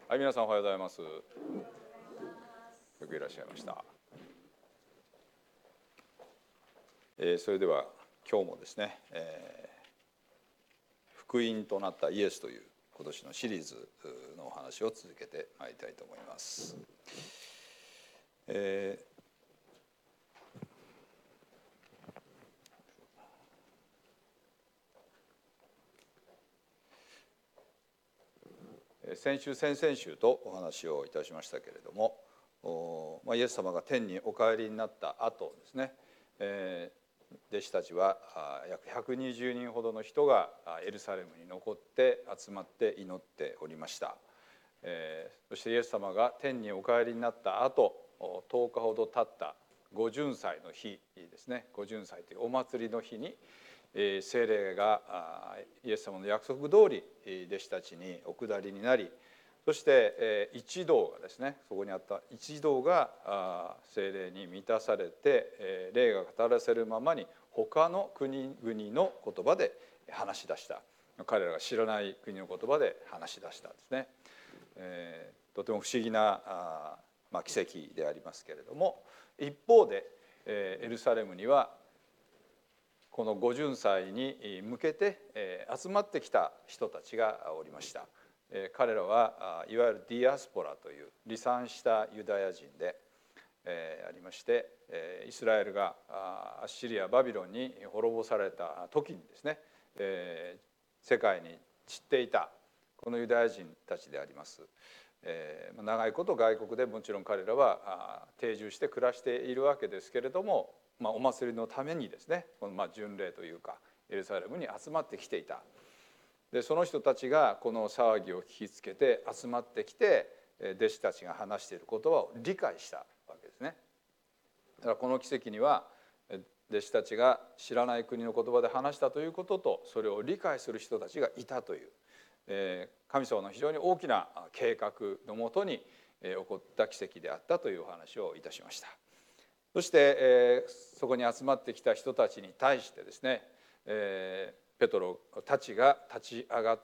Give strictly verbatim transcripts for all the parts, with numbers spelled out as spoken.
はい、皆さんおはようございます。よくいらっしゃいました。えー、それでは今日もですね、えー、福音となったイエスという今年のシリーズのお話を続けてまいりたいと思います。えー、先週先々週とお話をいたしましたけれども、お、まあ、イエス様が天にお帰りになった後ですね、えー弟子たちは約ひゃくにじゅうにんほどの人がエルサレムに残って集まって祈っておりました。えー、そしてイエス様が天にお帰りになった後とおかほど経った御巡祭の日ですね、御巡祭というお祭りの日に聖霊がイエス様の約束通り弟子たちにお下りになり、そして一同がですね、そこにあった一同が聖霊に満たされて、霊が語らせるままに他の国々の言葉で話し出した。彼らが知らない国の言葉で話し出したんですね。えー、とても不思議なあ、まあ、奇跡でありますけれども、一方で、えー、エルサレムにはこの御巡祭に向けて、えー、集まってきた人たちがおりました。えー、彼らはいわゆるディアスポラという離散したユダヤ人で、えー、ありまして、えー、イスラエルがアッシリア・バビロンに滅ぼされた時にですね、えー、世界に散っていたこのユダヤ人たちであります。えー、長いこと外国でもちろん彼らは定住して暮らしているわけですけれども、まあ、お祭りのためにですね、このまあ巡礼というかエルサレムに集まってきていた。でその人たちがこの騒ぎを聞きつけて集まってきて、弟子たちが話している言葉を理解したわけですね。だからこの奇跡には弟子たちが知らない国の言葉で話したということと、それを理解する人たちがいたという、えー、神様の非常に大きな計画のもとに起こった奇跡であったというお話をいたしました。そして、えー、そこに集まってきた人たちに対してですね、えー、ペトロたちが立ち上がって、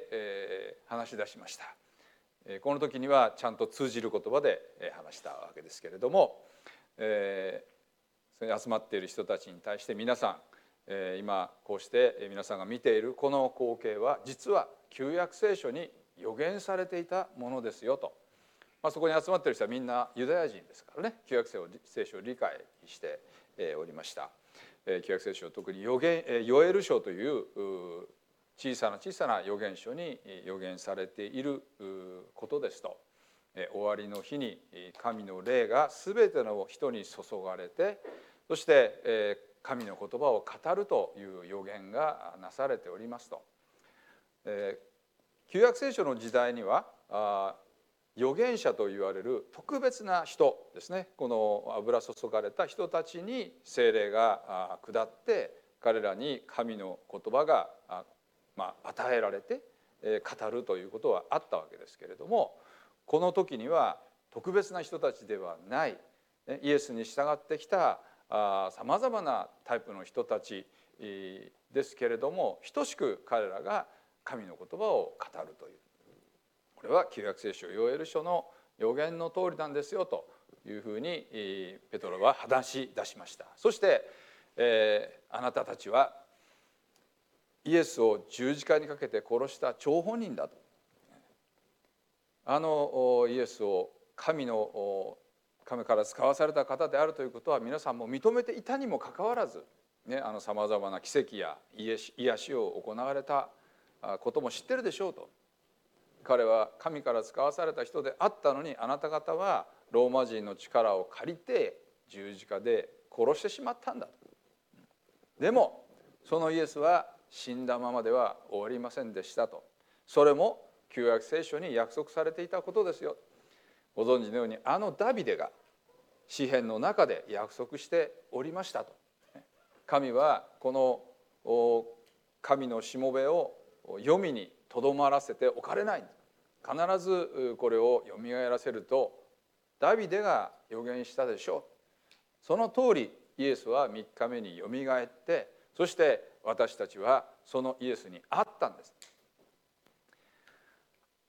えー、話し出しました。この時にはちゃんと通じる言葉で話したわけですけれども、えー、それに集まっている人たちに対して皆さん、えー、今こうして皆さんが見ているこの光景は実は旧約聖書に予言されていたものですよと。まあ、そこに集まっている人はみんなユダヤ人ですからね、旧約聖書を理解しておりました。旧約聖書、特に予言ヨエル書という小さな小さな預言書に予言されていることですと、終わりの日に神の霊が全ての人に注がれて、そして神の言葉を語るという予言がなされておりますと。旧約聖書の時代には預言者と言われる特別な人ですね、この油注がれた人たちに聖霊が下って彼らに神の言葉がまあ与えられて語るということはあったわけですけれども、この時には特別な人たちではないイエスに従ってきたさまざまなタイプの人たちですけれども、等しく彼らが神の言葉を語るという、これは旧約聖書ヨエル書の予言の通りなんですよというふうにペトロは話し出しました。そして、えー、あなたたちはイエスを十字架にかけて殺した張本人だと。あのイエスを神の神から使わされた方であるということは皆さんも認めていたにもかかわらず、ね、あのさまざまな奇跡や癒しを行われたことも知ってるでしょうと。彼は神から使わされた人であったのに、あなた方はローマ人の力を借りて十字架で殺してしまったんだと。でもそのイエスは死んだままでは終わりませんでしたと。それも旧約聖書に約束されていたことですよ。ご存知のようにあのダビデが詩篇の中で約束しておりましたと。神はこの神のしもべを読みにとどまらせておかれない。必ずこれをよみがえらせるとダビデが予言したでしょう。その通りイエスはみっかめによみがえって、そして私たちはそのイエスに会ったんです。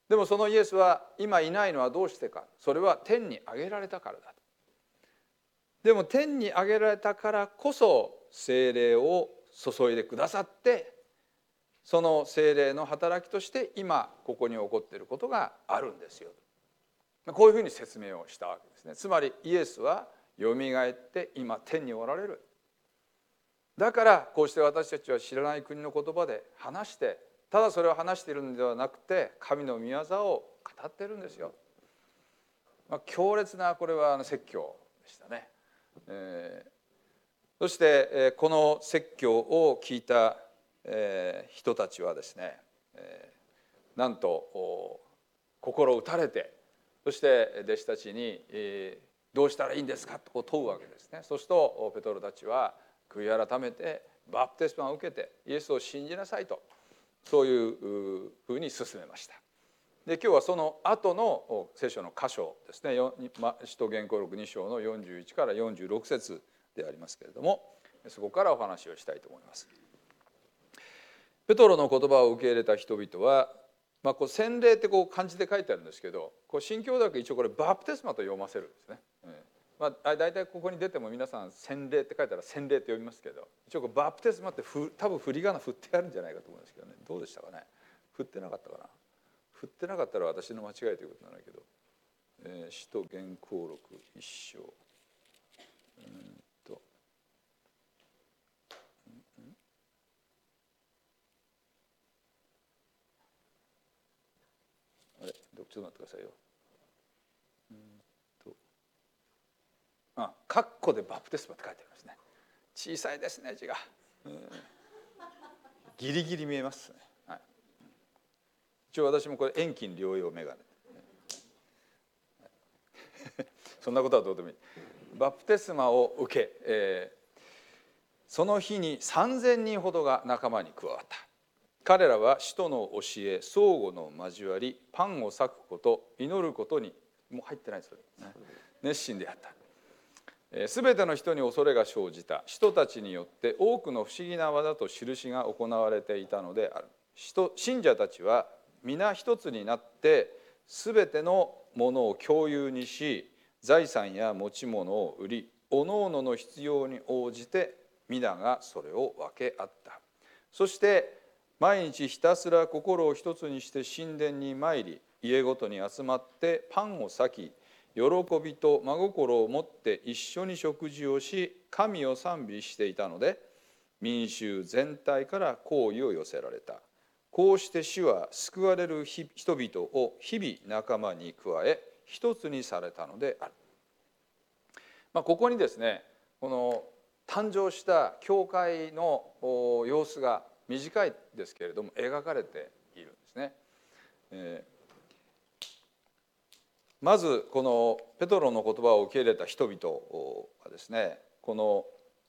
でもそのイエスは今いないのはどうしてか。それは天に上げられたからだ。でも天に上げられたからこそ聖霊を注いでくださって、その聖霊の働きとして今ここに起こっていることがあるんですよ。こういうふうに説明をしたわけですね。つまりイエスはよみがえって今天におられる。だからこうして私たちは知らない国の言葉で話して、ただそれを話しているのではなくて神の御業を語っているんですよ。まあ、強烈なこれは説教でしたね。えー、そして、えー、この説教を聞いた、えー、人たちはですね、えー、なんと心打たれて、そして弟子たちに、えー、どうしたらいいんですかと問うわけですね。そうするとペトロたちは悔い改めてバプテスマを受けてイエスを信じなさいと、そういうふうに進めました。で今日はその後の聖書の箇所ですね、使徒言行録に章のよんじゅういちからよんじゅうろく節でありますけれども、そこからお話をしたいと思います。ペトロの言葉を受け入れた人々は、まあ、こう洗礼ってこう漢字で書いてあるんですけど、こう新教だけ一応これバプテスマと読ませるんですね。まあ、大体ここに出ても皆さん洗礼って書いたら洗礼って読みますけど、一応バプテスマってふ多分振り仮名振ってあるんじゃないかと思うんですけどね。どうでしたかね。振ってなかったかな。振ってなかったら私の間違いということなんだけど、えー、使徒言行録一章、うんとあれちょっと待ってくださいよ。うんとあ、カッコでバプテスマって書いてありますね。小さいですね字が、うん、ギリギリ見えますね。はい、一応私もこれ遠近両用眼鏡そんなことはどうでもいい。バプテスマを受け、えー、その日にさんぜんにんほどが仲間に加わった。彼らは使徒の教え、相互の交わり、パンを裂くこと、祈ることにもう入ってないです、ね、熱心であった。すべての人に恐れが生じた。使徒たちによって多くの不思議な技と印が行われていたのである。信者たちは皆一つになってすべてのものを共有にし、財産や持ち物を売り、おのおのの必要に応じて皆がそれを分け合った。そして毎日ひたすら心を一つにして神殿に参り、家ごとに集まってパンを裂き、喜びと真心を持って一緒に食事をし、神を賛美していたので、民衆全体から好意を寄せられた。こうして主は救われる人々を日々仲間に加え、一つにされたのである。まあ、ここにですね、この誕生した教会の様子が短いですけれども描かれているんですね。えーまずこのペトロの言葉を受け入れた人々はですね、この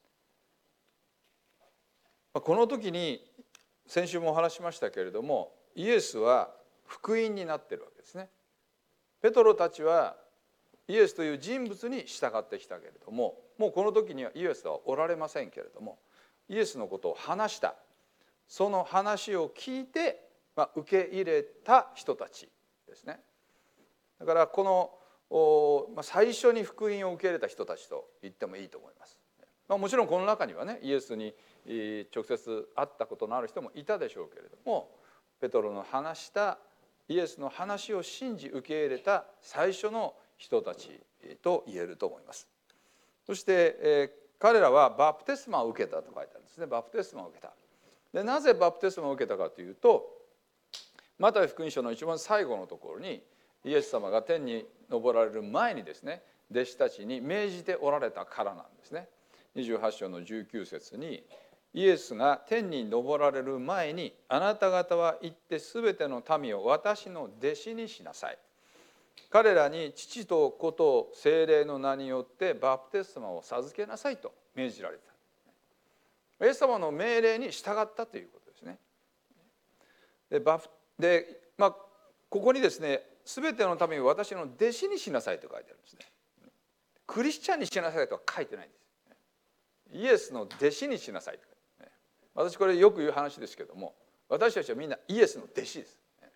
この時に先週もお話しましたけれども、イエスは福音になっているわけですね。ペトロたちはイエスという人物に従ってきたけれども、もうこの時にはイエスはおられませんけれども、イエスのことを話した、その話を聞いて、まあ、受け入れた人たちですね。だからこの最初に福音を受け入れた人たちと言ってもいいと思います。まあ、もちろんこの中にはね、イエスに直接会ったことのある人もいたでしょうけれども、ペトロの話したイエスの話を信じ受け入れた最初の人たちと言えると思います。そして、えー、彼らはバプテスマを受けたと書いてあるんですね。バプテスマを受けた。でなぜバプテスマを受けたかというと、マタイ福音書の一番最後のところにイエス様が天に昇られる前にですね、弟子たちに命じておられたからなんですね。にじゅうはち章のじゅうきゅう節に、イエスが天に昇られる前に、あなた方は行ってすべての民を私の弟子にしなさい。彼らに父と子と聖霊の名によってバプテスマを授けなさいと命じられた。イエス様の命令に従ったということですね。で、バプでまあ、ここにですね、すべての民を私の弟子にしなさいと書いてあるんですね。クリスチャンにしなさいとは書いてないんです。イエスの弟子にしなさいと。私これよく言う話ですけども、私たちはみんなイエスの弟子です。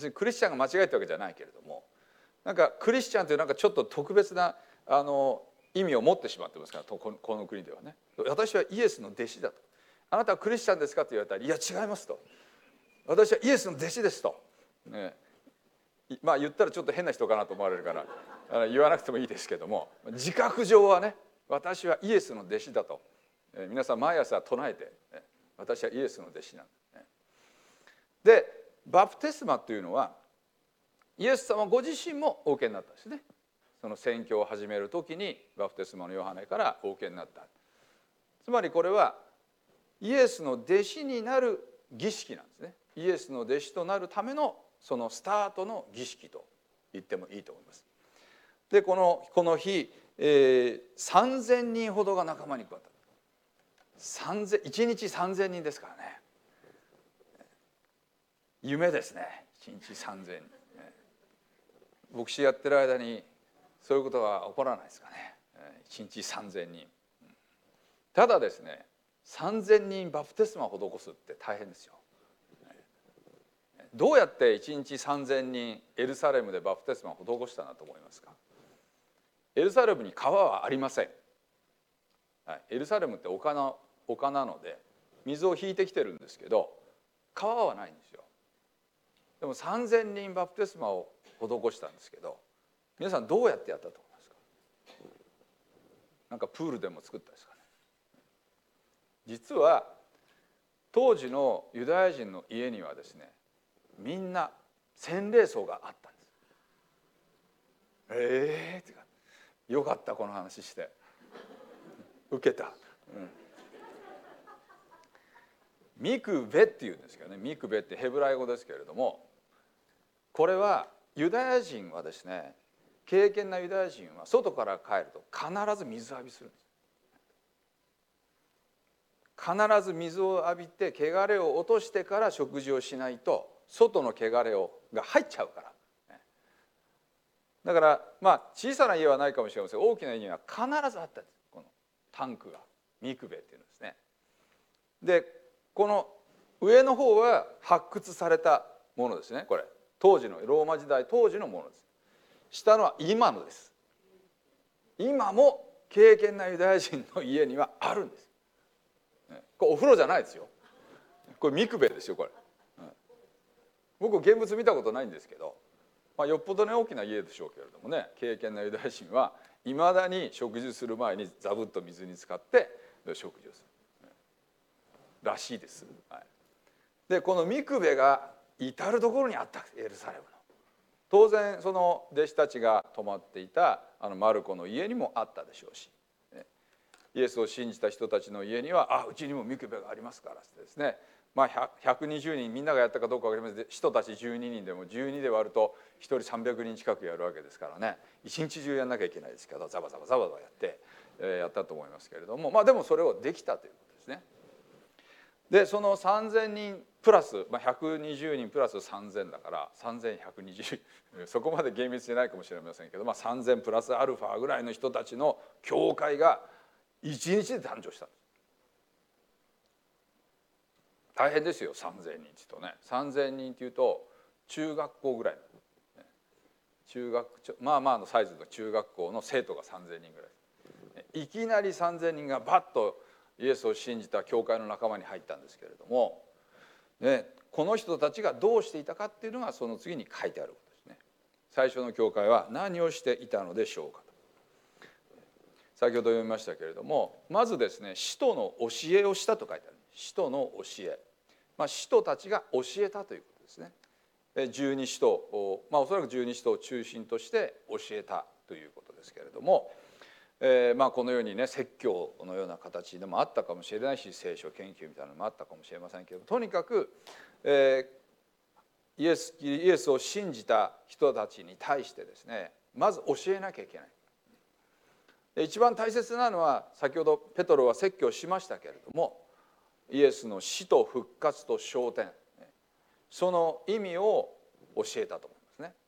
別にクリスチャンが間違えたわけじゃないけれども、なんかクリスチャンというなんかちょっと特別なあの意味を持ってしまってますから、この国ではね。私はイエスの弟子だと。あなたはクリスチャンですかと言われたら、いや違いますと。私はイエスの弟子ですと。ね、まあ言ったらちょっと変な人かなと思われるから言わなくてもいいですけども、自覚上はね、私はイエスの弟子だと、えー、皆さん毎朝唱えて、ね、私はイエスの弟子なんだ、ね、でバプテスマというのはイエス様ご自身もお受けになったんですね。その宣教を始める時にバプテスマのヨハネからお受けになった。つまりこれはイエスの弟子になる儀式なんですね。イエスの弟子となるためのそのスタートの儀式と言ってもいいと思います。でこのこの日、えー、さんぜんにんほどが仲間に加わった。いちにちさんぜんにんですからね。夢ですね。いちにちさんぜんにん。牧師やってる間にそういうことは起こらないですかね。いちにちさんぜんにん。ただですね、さんぜんにんバプテスマを施すって大変ですよ。どうやっていちにちさんぜんにんエルサレムでバプテスマを施したんだと思いますか。エルサレムに川はありません。はい、エルサレムって丘の丘なので水を引いてきてるんですけど、川はないんですよ。でもさんぜんにんバプテスマを施したんですけど、皆さんどうやってやったと思いますか。なんかプールでも作ったですかね。実は当時のユダヤ人の家にはですね、みんな洗礼槽があったんです。ええー、ってかよかった、この話して受けた、うん、ミクベっていうんですけどね、ミクベってヘブライ語ですけれども、これはユダヤ人はですね、敬虔なユダヤ人は外から帰ると必ず水浴びするんです。必ず水を浴びて汚れを落としてから食事をしないと外の汚れをが入っちゃうから。だからまあ小さな家はないかもしれませんが、大きな家には必ずあったんです、このタンクが、ミクベっていうんですね。でこの上の方は発掘されたものですね。これ当時のローマ時代当時のものです。下のは今のです。今も敬虔なユダヤ人の家にはあるんです。これお風呂じゃないですよ。これミクベですよこれ。僕現物見たことないんですけど、まあ、よっぽどね大きな家でしょうけれどもね、敬虔なユダヤ人はいまだに食事する前にザブッと水に浸かって食事をするらしいです。はい、でこのミクベが至る所にあった、エルサレムの。当然その弟子たちが泊まっていたあのマルコの家にもあったでしょうし、イエスを信じた人たちの家にはあうちにもミクベがありますからってですね、まあ、ひゃくにじゅうにんみんながやったかどうか分かりません。人たちじゅうににんでもじゅうにで割るとひとりさんびゃくにん近くやるわけですからね、一日中やんなきゃいけないですけどザバザバザバザバやって、えー、やったと思いますけれども、まあでもそれをできたということですね。でそのさんぜんにんプラス、まあ、ひゃくにじゅうにんプラスさんぜんだからさんぜんひゃくにじゅうそこまで厳密じゃないかもしれませんけど、まあ、さんぜんプラスアルファぐらいの人たちの教会がいちにちで誕生したんです。大変ですよ、さんぜんにんっていうとね。さんぜんにんっていうと中学校ぐらい、中学まあまあのサイズの中学校の生徒がさんぜんにんぐらい、いきなりさんぜんにんがバッとイエスを信じた教会の仲間に入ったんですけれども、ね、この人たちがどうしていたかっていうのがその次に書いてあることですね。最初の教会は何をしていたのでしょうかと。先ほど読みましたけれども、まずですね、使徒の教えをしたと書いてある。使徒の教え、まあ、使徒たちが教えたということですね。十二使徒を、まあ、おそらく十二使徒を中心として教えたということですけれども、えー、まあこのようにね説教のような形でもあったかもしれないし、聖書研究みたいなのもあったかもしれませんけれども、とにかく、えー、イエス、イエスを信じた人たちに対してですね、まず教えなきゃいけない。一番大切なのは、先ほどペトロは説教しましたけれども、イエスの死と復活と昇天、その意味を教えたと思いますね。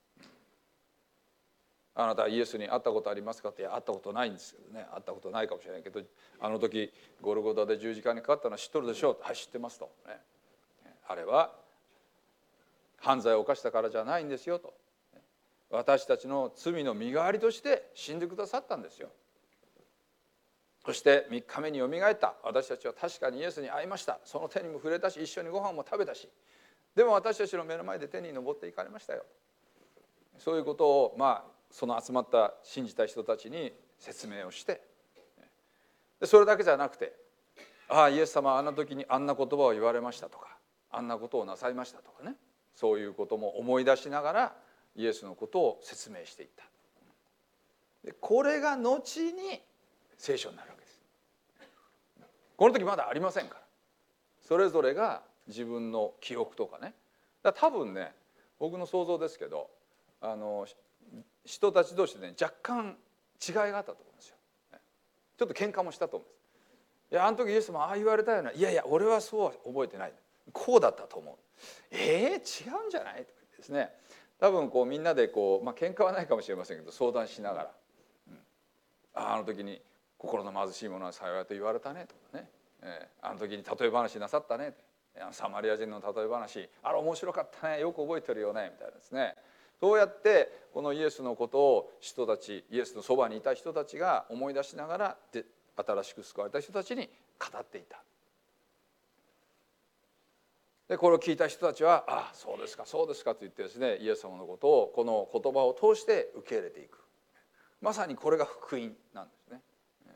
あなたはイエスに会ったことありますかって、いや会ったことないんですけどね、会ったことないかもしれないけど、あの時ゴルゴタで十字架にかかったのは知っとるでしょう。はい、知ってますと、ね、あれは犯罪を犯したからじゃないんですよと。私たちの罪の身代わりとして死んでくださったんですよ。そしてみっかめによみがえった。私たちは確かにイエスに会いました。その手にも触れたし、一緒にご飯も食べたし、でも私たちの目の前で天に昇っていかれましたよ。そういうことをまあその集まった信じた人たちに説明をして、でそれだけじゃなくて、ああイエス様はあんな時にあんな言葉を言われましたとか、あんなことをなさいましたとかね、そういうことも思い出しながらイエスのことを説明していった。でこれが後に聖書になるわけです。この時まだありませんから、それぞれが自分の記憶とかね、だから多分ね、僕の想像ですけど、あの人たち同士でね若干違いがあったと思うんですよ。ちょっと喧嘩もしたと思うんです。いやあの時イエスもああ言われたような、いやいや俺はそうは覚えてない、こうだったと思う、えー、違うんじゃないとかですね、多分こうみんなでこう、まあ喧嘩はないかもしれませんけど相談しながら、うん、ああの時に心の貧しい者は幸いと言われたねとかね、えー、あの時に例え話なさったね、サマリア人の例え話あれ面白かったね、よく覚えてるよねみたいなですね、そうやってこのイエスのことを人たち、イエスのそばにいた人たちが思い出しながらで新しく救われた人たちに語っていた。でこれを聞いた人たちは「ああそうですかそうですか」と言ってですね、イエス様のことをこの言葉を通して受け入れていく。まさにこれが福音なんですね。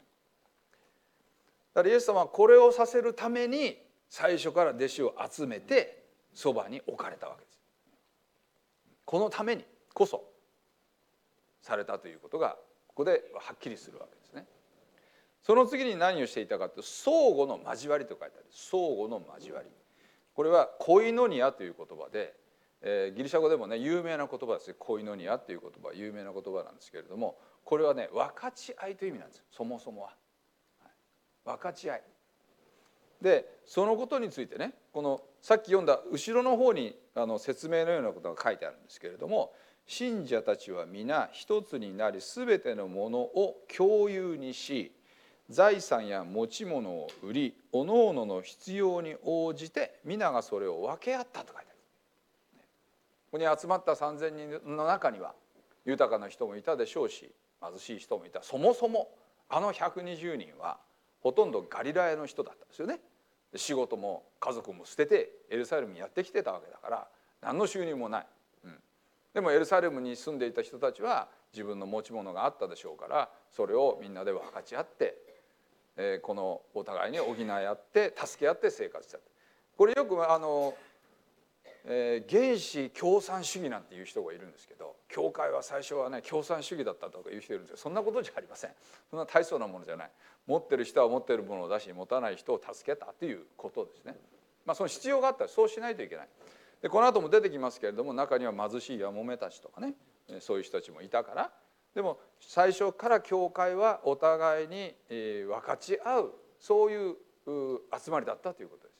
だからイエス様はこれをさせるために最初から弟子を集めてそばに置かれたわけです。このためにこそされたということがここではっきりするわけですね。その次に何をしていたかというと、相互の交わりと書いてある。相互の交わり、これはコイノニアという言葉で、えー、ギリシャ語でもね有名な言葉ですね。コイノニアという言葉は有名な言葉なんですけれども、これはね分かち合いという意味なんです。そもそもは、はい、分かち合いで、そのことについてね、このさっき読んだ後ろの方にあの説明のようなことが書いてあるんですけれども、信者たちは皆一つになり全てのものを共有にし、財産や持ち物を売り、おのおのの必要に応じて皆がそれを分け合ったと書いてある。ここに集まったさんぜんにんの中には豊かな人もいたでしょうし、貧しい人もいた。そもそもあのひゃくにじゅうにんはほとんどガリラヤの人だったんですよね。仕事も家族も捨ててエルサレムにやってきてたわけだから何の収入もない、うん、でもエルサレムに住んでいた人たちは自分の持ち物があったでしょうから、それをみんなで分かち合って、えー、このお互いに補い合って助け合って生活した。これよくあの、えー、原始共産主義なんていう人がいるんですけど、教会は最初はね共産主義だったとかいう人いるんですけど、そんなことじゃありません。そんな大層なものじゃない。持ってる人は持ってるものを出し、持たない人を助けたということですね。まあその必要があったらそうしないといけない。でこの後も出てきますけれども、中には貧しいやもめたちとかね、そういう人たちもいたから、でも最初から教会はお互いに分かち合う、そういう集まりだったということです。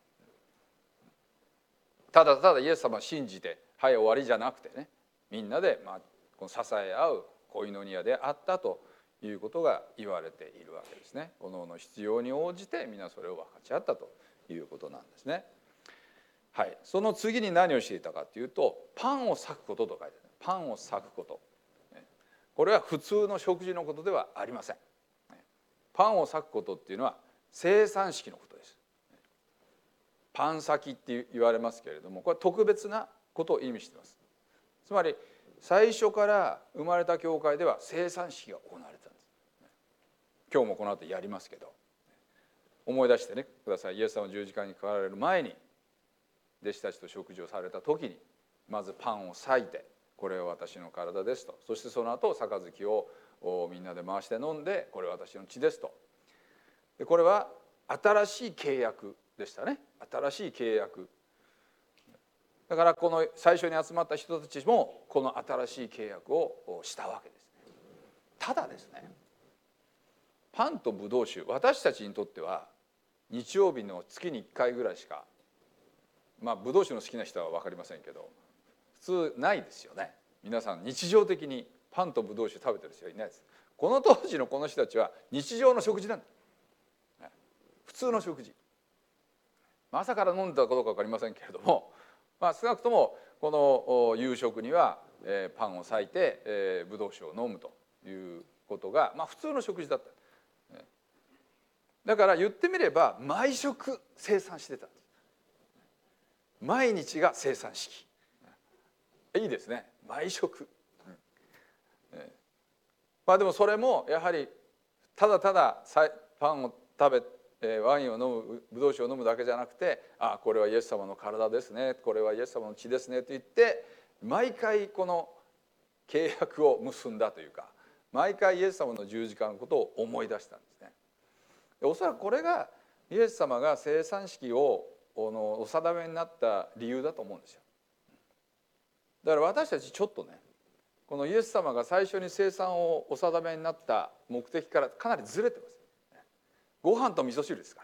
ただただイエス様を信じてはい終わりじゃなくてね、みんなでまあこの支え合うコイノニアであったということが言われているわけですね。各々の必要に応じて皆それを分かち合ったということなんですね。はい、その次に何をしていたかというと、パンを裂くことと書いてある。パンを裂くこと、これは普通の食事のことではありません。パンを裂くことっていうのは生産式のことです。パン裂きって言われますけれども、これは特別なことを意味しています。つまり最初から生まれた教会では生産式が行われたんです。今日もこの後やりますけど、思い出してねください。イエス様の十字架にかかられる前に弟子たちと食事をされた時に、まずパンを裂いて、これは私の体ですと。そしてその後杯をみんなで回して飲んで、これは私の血ですと。でこれは新しい契約でしたね。新しい契約だから、この最初に集まった人たちもこの新しい契約をしたわけですね。ただですね、パンとブドウ酒、私たちにとっては日曜日の月にいっかいぐらいしか、まあブドウ酒の好きな人は分かりませんけど普通ないですよね。皆さん日常的にパンとブドウ酒食べてる人はいないです。この当時のこの人たちは日常の食事なんだ。普通の食事。朝から飲んだかどうか分かりませんけれども、まあ、少なくともこの夕食にはパンを裂いてブドウ酒を飲むということが、まあ、普通の食事だった。だから言ってみれば毎食生産してたんです。毎日が生産式。いいですね、毎食。まあでもそれもやはりただただパンを食べワインを飲むブドウ酒を飲むだけじゃなくて、あ、これはイエス様の体ですね、これはイエス様の血ですねと言って毎回この契約を結んだというか、毎回イエス様の十字架のことを思い出したんですね。おそらくこれがイエス様が生産式をお定めになった理由だと思うんですよ。だから私たちちょっとね、このイエス様が最初に生産をお定めになった目的からかなりずれてます。ご飯と味噌汁ですから。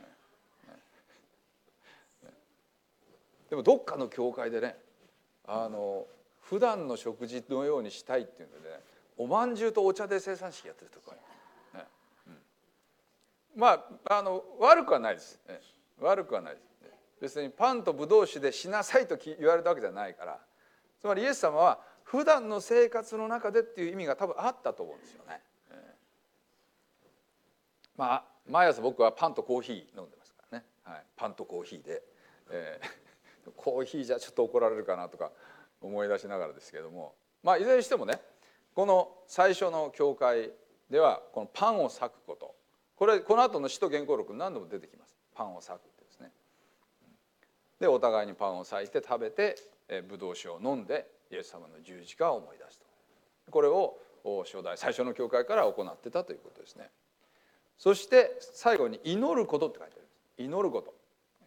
でもどっかの教会でね、あの普段の食事のようにしたいっていうのでね、おまんじゅうとお茶で生産式やってるとか、ね、うん、まああの悪くはないです、ね、悪くはないです。別にパンとブドウ酒でしなさいと言われたわけじゃないから、つまりイエス様は普段の生活の中でっていう意味が多分あったと思うんですよね。まあ毎朝僕はパンとコーヒー飲んでますからね、はい、パンとコーヒーで、えー、コーヒーじゃちょっと怒られるかなとか思い出しながらですけれども、まあいずれにしてもね、この最初の教会ではこのパンを裂くこと、これこの後の使徒言行録に何度も出てきます。パンを裂くってですね。でお互いにパンを裂いて食べてブドウ酒を飲んでイエス様の十字架を思い出すと、これを初代最初の教会から行ってたということですね。そして最後に祈ることって書いてあるんです。祈ること。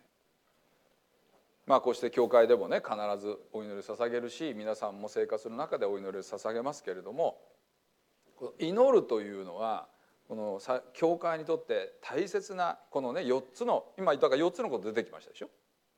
まあこうして教会でもね必ずお祈りを捧げるし、皆さんも生活の中でお祈りを捧げますけれども、祈るというのはこの教会にとって大切なこのねよっつの、今言ったからよっつのこと出てきましたでしょ。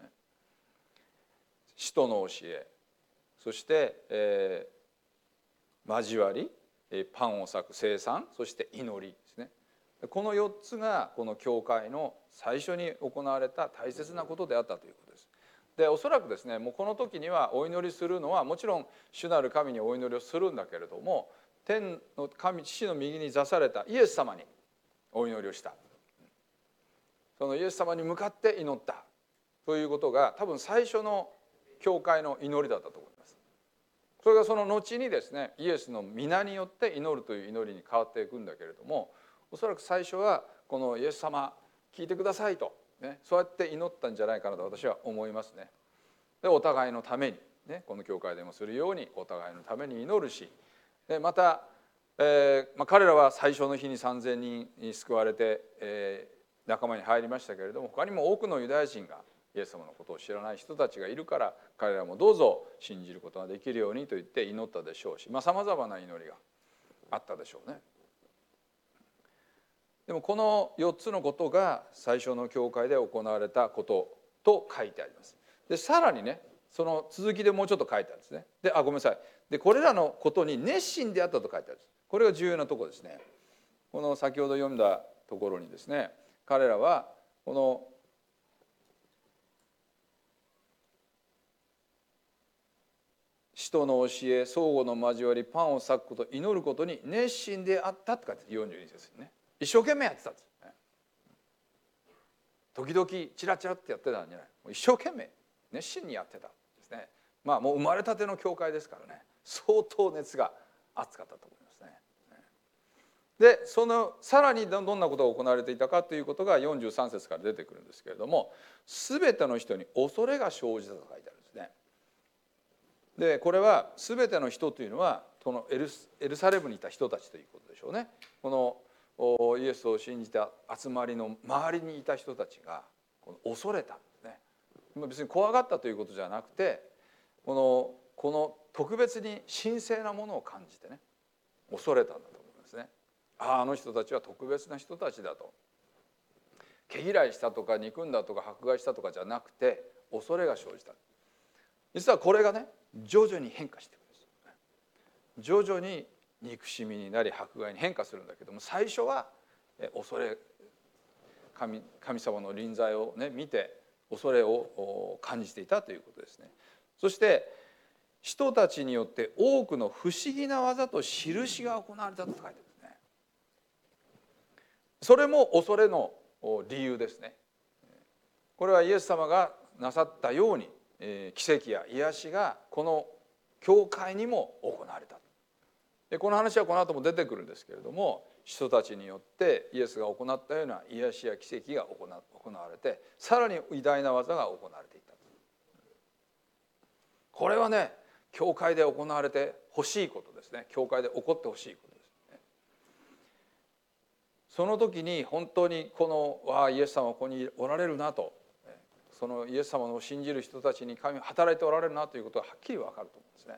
使徒の教え、そして、えー、交わり、パンを裂く生産、そして祈りですね。このよっつがこの教会の最初に行われた大切なことであったということです。でおそらくですね、もうこの時にはお祈りするのはもちろん主なる神にお祈りをするんだけれども、天の神父の右に座されたイエス様にお祈りをした、そのイエス様に向かって祈ったということが多分最初の教会の祈りだったと思います。それがその後にですね、イエスの皆によって祈るという祈りに変わっていくんだけれども、おそらく最初はこのイエス様聞いてくださいと、ね、そうやって祈ったんじゃないかなと私は思いますね。でお互いのために、ね、この教会でもするようにお互いのために祈るし、でまた、えーまあ、彼らは最初の日にさんぜんにんに救われて、えー、仲間に入りましたけれども、他にも多くのユダヤ人がイエス様のことを知らない人たちがいるから、彼らもどうぞ信じることができるようにと言って祈ったでしょうし、さまざまな祈りがあったでしょうね。でもこのよっつのことが最初の教会で行われたことと書いてあります。でさらにね、その続きでもうちょっと書いてあるんですね。であごめんなさい。でこれらのことに熱心であったと書いてあるんです。これが重要なところですね。この先ほど読んだところにですね、彼らはこの使徒の教え、相互の交わり、パンを裂くこと、祈ることに熱心であったって書いてある。よんじゅうに節にね、一生懸命やってたんです。時々チラチラってやってたんじゃない、一生懸命熱心にやってたんですね。まあもう生まれたての教会ですからね、相当熱が熱かったと思いますね。でそのさらにどんなことが行われていたかということがよんじゅうさん節から出てくるんですけれども、全ての人に恐れが生じたと書いてあるんですね。でこれは全ての人というのはこのエル、エルサレムにいた人たちということでしょうね。このイエスを信じた集まりの周りにいた人たちがこの恐れたんですね。別に怖がったということじゃなくて、このこの特別に神聖なものを感じてね、恐れたんだと思いますね。ああ、あの人たちは特別な人たちだと。毛嫌いしたとか憎んだとか迫害したとかじゃなくて、恐れが生じた。実はこれがね、徐々に変化していくんです。徐々に憎しみになり迫害に変化するんだけども、最初は恐れ、 神, 神様の臨在を、ね、見て恐れを感じていたということですね。 そして人たちによって多くの不思議な技と印が行われたと書いてあるんですね。それも恐れの理由ですね。これはイエス様がなさったように、えー、奇跡や癒しがこの教会にも行われた。でこの話はこの後も出てくるんですけれども、人たちによってイエスが行ったような癒しや奇跡が行われて、さらに偉大な技が行われていた。これはね、教会で行われてほしいことですね。教会で起こってほしいことですね。その時に本当にこのわあイエス様はここにおられるなと、そのイエス様を信じる人たちに神が働いておられるなということがはっきり分かると思うんですね。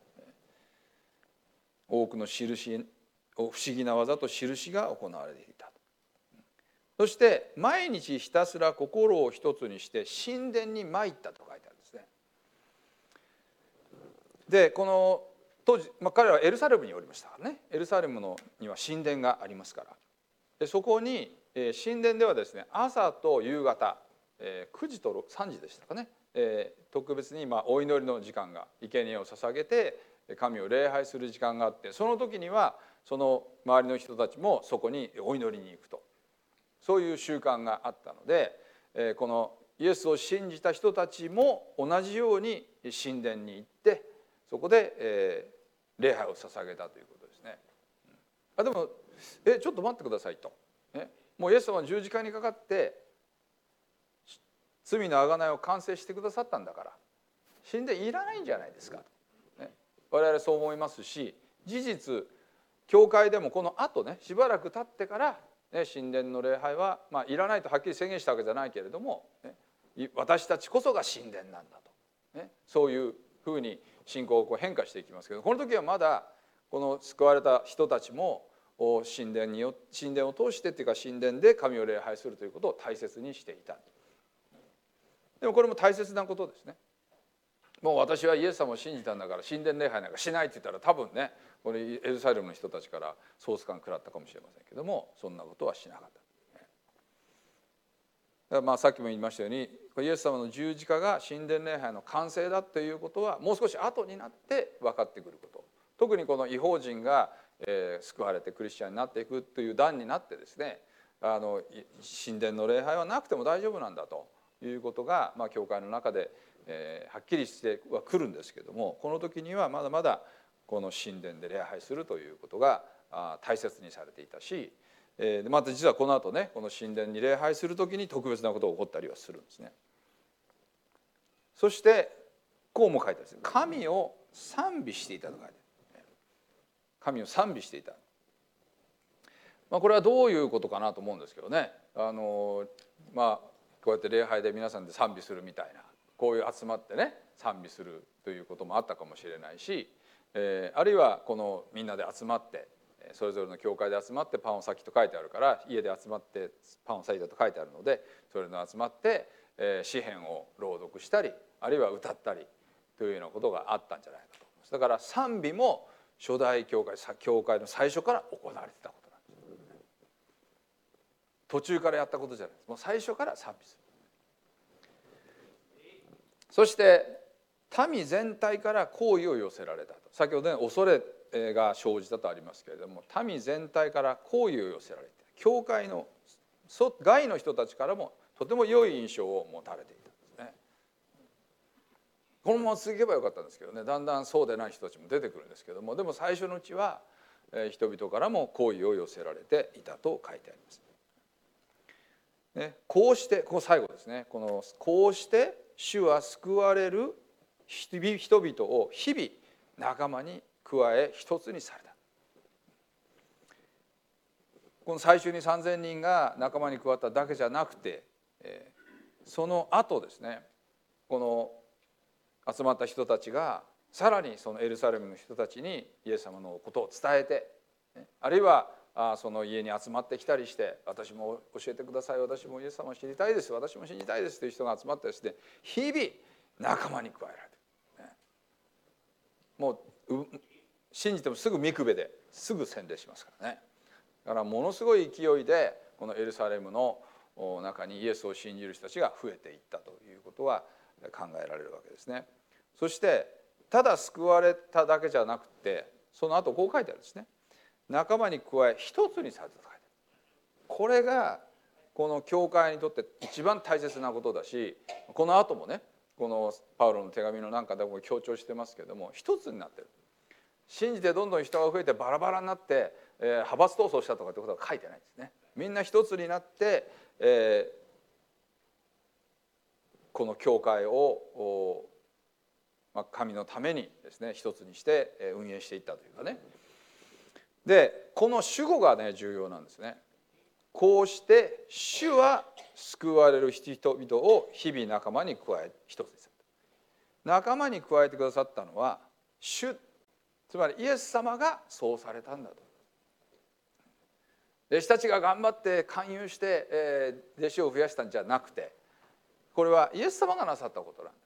多くの印、不思議な技と印が行われていた。そして毎日ひたすら心を一つにして神殿に参ったと書いてあるんですね。でこの当時、まあ、彼らはエルサレムにおりましたからね。エルサレムのには神殿がありますから、でそこに、えー、神殿ではですね、朝と夕方、えー、くじとさんじでしたかね、えー、特別にまあお祈りの時間が、生贄を捧げて神を礼拝する時間があって、その時にはその周りの人たちもそこにお祈りに行くと、そういう習慣があったので、えー、このイエスを信じた人たちも同じように神殿に行って、そこで、えー、礼拝を捧げたということですね。あでもえちょっと待ってくださいと、ね、もうイエス様は十字架にかかって罪の贖いを完成してくださったんだから、神殿いらないんじゃないですかと、ね、我々そう思いますし、事実教会でもこの後ね、しばらく経ってから、ね、神殿の礼拝は、まあ、いらないとはっきり宣言したわけじゃないけれども、ね、私たちこそが神殿なんだと、ね、そういうふうに信仰をこう変化していきますけど、この時はまだこの救われた人たちも神殿によ神殿を通してっていうか、神殿で神を礼拝するということを大切にしていた。でもこれも大切なことですね。もう私はイエス様を信じたんだから神殿礼拝なんかしないって言ったら、多分ねこれエルサレムの人たちからソース感食らったかもしれませんけども、そんなことはしなかった。だからまあさっきも言いましたように、イエス様の十字架が神殿礼拝の完成だということはもう少し後になって分かってくること。特にこの異邦人が、えー、救われてクリスチャンになっていくという段になってですね、あの神殿の礼拝はなくても大丈夫なんだということが、まあ、教会の中で、えー、はっきりしてはくるんですけども、この時にはまだまだこの神殿で礼拝するということが大切にされていたし、えー、また実はこの後ね、この神殿に礼拝する時に特別なことが起こったりはするんですね。そしてこうも書いてあるんです。神を賛美していたと書いてある。神を賛美していた。まあ、これはどういうことかなと思うんですけどね。あのまあこうやって礼拝で皆さんで賛美するみたいな、こういう集まってね賛美するということもあったかもしれないし、えー、あるいはこのみんなで集まってそれぞれの教会で集まってパンを裂きと書いてあるから、家で集まってパンを裂いたと書いてあるので、それの集まって、えー、詩篇を朗読したり、あるいは歌ったりというようなことがあったんじゃないかと思います。だから賛美も初代教会教会の最初から行われてたことなんです。途中からやったことじゃないです。もう最初から賛美する。そして民全体から好意を寄せられたと。先ほどね、恐れが生じたとありますけれども、民全体から好意を寄せられて、教会の外の人たちからもとても良い印象を持たれていたんですね。このまま続けばよかったんですけどね、だんだんそうでない人たちも出てくるんですけども、でも最初のうちは人々からも好意を寄せられていたと書いてあります。ね、こうしてここ最後ですね、このこうして主は救われる人々を日々仲間に加え一つにされた。この最初にさんぜんにんが仲間に加わっただけじゃなくて、その後ですね、この集まった人たちがさらにそのエルサレムの人たちにイエス様のことを伝えて、あるいはその家に集まってきたりして、私も教えてください、私もイエス様を知りたいです、私も信じたいですという人が集まってですね、日々仲間に加えられてる、ね、もう信じてもすぐ見くべですぐ洗礼しますからね。だからものすごい勢いでこのエルサレムの中にイエスを信じる人たちが増えていったということは考えられるわけですね。 そしてただ救われただけじゃなくて、その後こう書いてあるんですね。仲間に加え一つにされたと書いてある。これがこの教会にとって一番大切なことだし、この後もね、このパウロの手紙の中でも強調してますけども、一つになってる。信じてどんどん人が増えてバラバラになって、えー、派閥闘争したとかってことは書いてないんですね。みんな一つになって、えー、この教会を、まあ、神のためにですね一つにして運営していったというかね。でこの主語がね重要なんですね。こうして主は救われる人々を日々仲間に加え一つにされた。仲間に加えてくださったのは主、つまりイエス様がそうされたんだと。弟子たちが頑張って勧誘して、えー、弟子を増やしたんじゃなくて、これはイエス様がなさったことなんだ。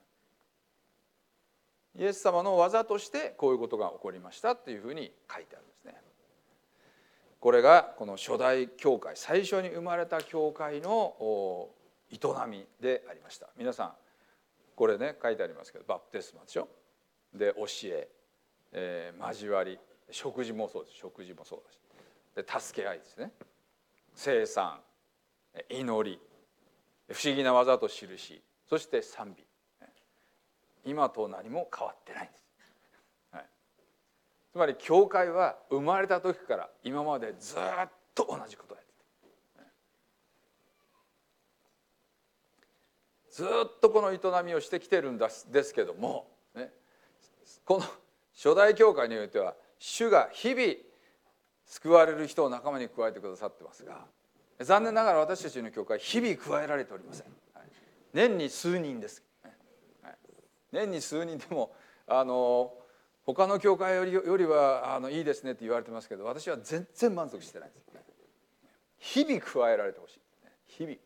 イエス様の技としてこういうことが起こりましたっていうふうに書いてあるんですね。これがこの初代教会、最初に生まれた教会の営みでありました。皆さんこれね書いてありますけど、バプテスマでしょ。で教え、えー、交わり、食事もそうです。食事もそうだし、で助け合いですね。聖餐、祈り、不思議な技と印、そして賛美。今と何も変わってないんです。つまり教会は生まれた時から今までずっと同じことをやってた。ずっとこの営みをしてきてるんですけども、ね、この初代教会においては主が日々救われる人を仲間に加えてくださってますが、残念ながら私たちの教会日々加えられておりません。年に数人です。年に数人でもあの他の教会よりよりはあのいいですねって言われてますけど、私は全然満足してないです。日々加えられてほしい。日々。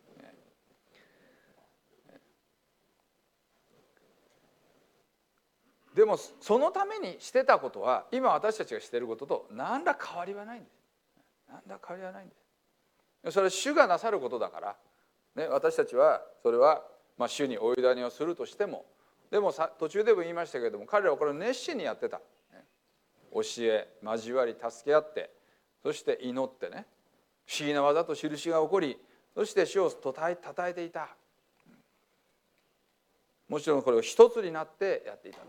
でもそのためにしてたことは今私たちがしていることと何ら変わりはないんです。何ら変わりはないんです。それは主がなさることだから、ね、私たちはそれは、まあ、主にお委ねをするとしても、でもさ途中でも言いましたけれども、彼らはこれを熱心にやってた。教え、交わり、助け合って、そして祈ってね、不思議な技と印が起こり、そして主をたたえ、たたえていた。もちろんこれを一つになってやっていた。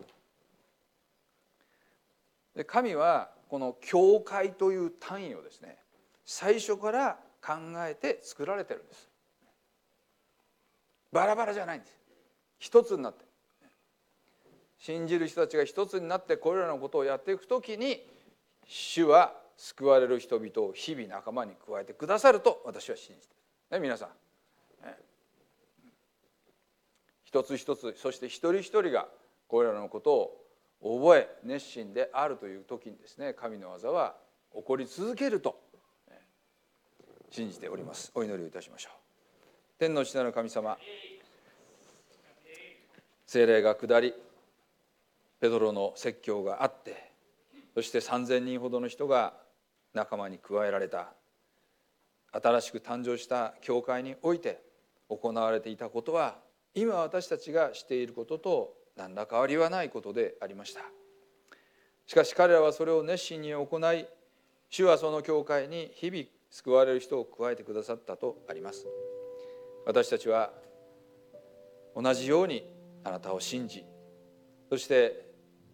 で神はこの教会という単位をですね、最初から考えて作られてるんです。バラバラじゃないんです。一つになって、信じる人たちが一つになってこれらのことをやっていくときに、主は救われる人々を日々仲間に加えてくださると私は信じている、ね、皆さん、ね、一つ一つ、そして一人一人がこれらのことを覚え熱心であるという時にですね、神の技は起こり続けると信じております。お祈りをいたしましょう。天の父なる神様、聖霊が下り、ペドロの説教があって、そしてさんぜんにんほどの人が仲間に加えられた、新しく誕生した教会において行われていたことは、今私たちがしていることと何ら変わりはないことでありました。しかし彼らはそれを熱心に行い、主はその教会に日々救われる人を加えてくださったとあります。私たちは同じようにあなたを信じ、そして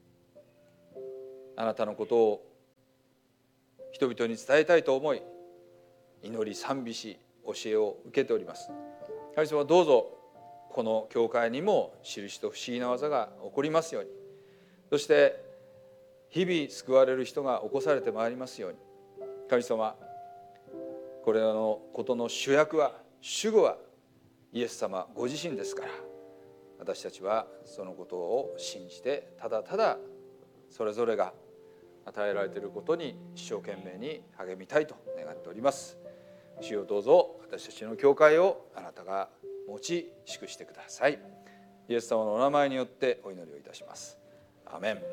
あなたのことを人々に伝えたいと思い、祈り賛美し教えを受けております。神様、どうぞこの教会にも印と不思議な技が起こりますように、そして日々救われる人が起こされてまいりますように。神様、これらのことの主役は、主語はイエス様ご自身ですから、私たちはそのことを信じて、ただただそれぞれが与えられていることに一生懸命に励みたいと願っております。主よ、どうぞ私たちの教会をあなたが持ち祝してください。イエス様のお名前によってお祈りをいたします。アーメン。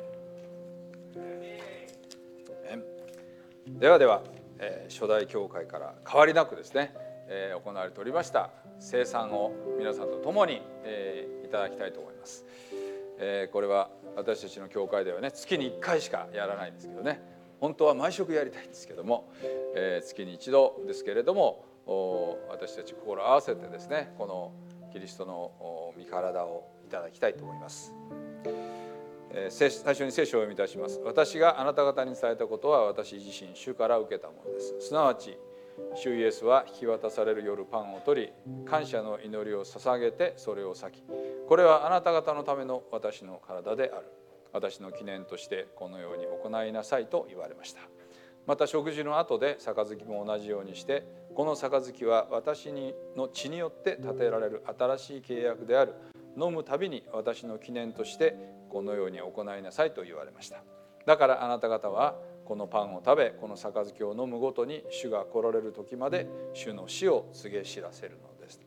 ではでは、えー、初代教会から変わりなくですね、えー、行われておりました聖餐を皆さんと共に、えー、いただきたいと思います。 えー、これは私たちの教会ではね月にいっかいしかやらないんですけどね、本当は毎食やりたいんですけども、えー、月に一度ですけれども、私たち心合わせてですねこのキリストの御体をいただきたいと思います。えー、最初に聖書を読みいたします。私があなた方に伝えたことは私自身主から受けたものです。すなわち主イエスは引き渡される夜パンを取り、感謝の祈りを捧げてそれを裂き、これはあなた方のための私の体である。私の記念としてこのように行いなさいと言われました。また食事の後で杯も同じようにして、この杯は私の血によって立てられる新しい契約である。飲むたびに私の記念としてこのように行いなさいと言われました。だからあなた方はこのパンを食べ、この杯を飲むごとに主が来られる時まで主の死を告げ知らせるのです。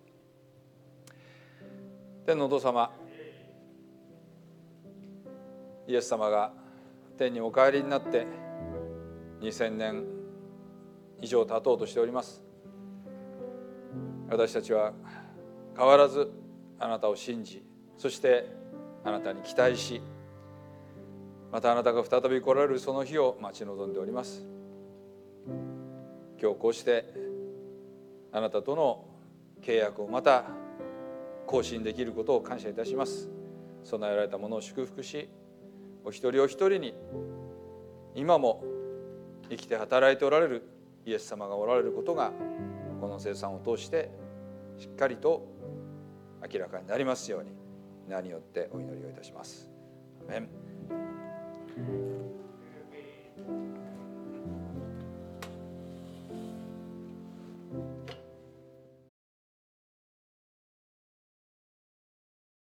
天のお父様、イエス様が天にお帰りになってにせんねん以上経とうとしております。私たちは変わらずあなたを信じ、そしてあなたに期待し、またあなたが再び来られるその日を待ち望んでおります。今日こうしてあなたとの契約をまた更新できることを感謝いたします。備えられたものを祝福し、お一人お一人に今も生きて働いておられるイエス様がおられることがこの聖餐を通してしっかりと明らかになりますように、名によってお祈りをいたします。アメン。